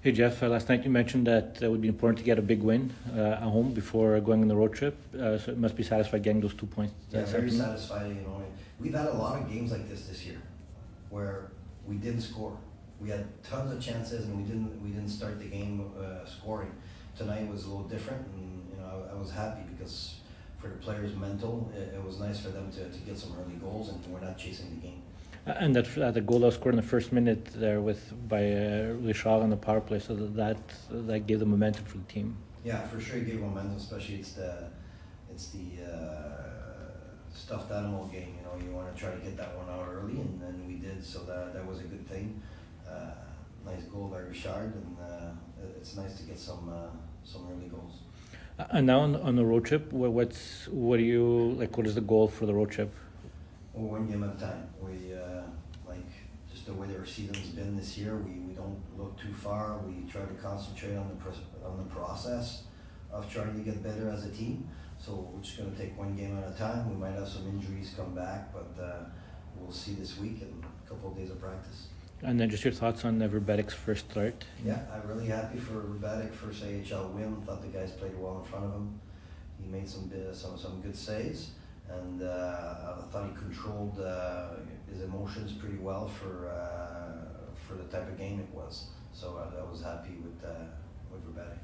Hey Jeff, last night you mentioned that it would be important to get a big win at home before going on the road trip. So it must be satisfied getting those 2 points. Yeah, This very afternoon. satisfying. We've had a lot of games like this year, where we didn't score. We had tons of chances, and we didn't start the game scoring. Tonight was a little different, and I was happy because for the players' mental, it was nice for them to get some early goals, and we're not chasing the game. And that the goal that was scored in the first minute there with by Richard on the power play, so that gave the momentum for the team. Yeah, for sure, it gave momentum. Especially it's the stuffed animal game. You want to try to get that one out early, and then we did. So that was a good thing. Nice goal by Richard, and it's nice to get some early goals. And now on the road trip, what do you like? What is the goal for the road trip? Well, one game at a time. We like just the way our season's been this year. We don't look too far. We try to concentrate on the process of trying to get better as a team. So we're just going to take one game at a time. We might have some injuries come back, but we'll see this week and a couple of days of practice. And then just your thoughts on Verbeek's first start. Yeah, I'm really happy for Verbeek, first AHL win. Thought the guys played well in front of him. He made some good saves, and I thought he controlled his emotions pretty well for the type of game it was. So I was happy with Verbeek.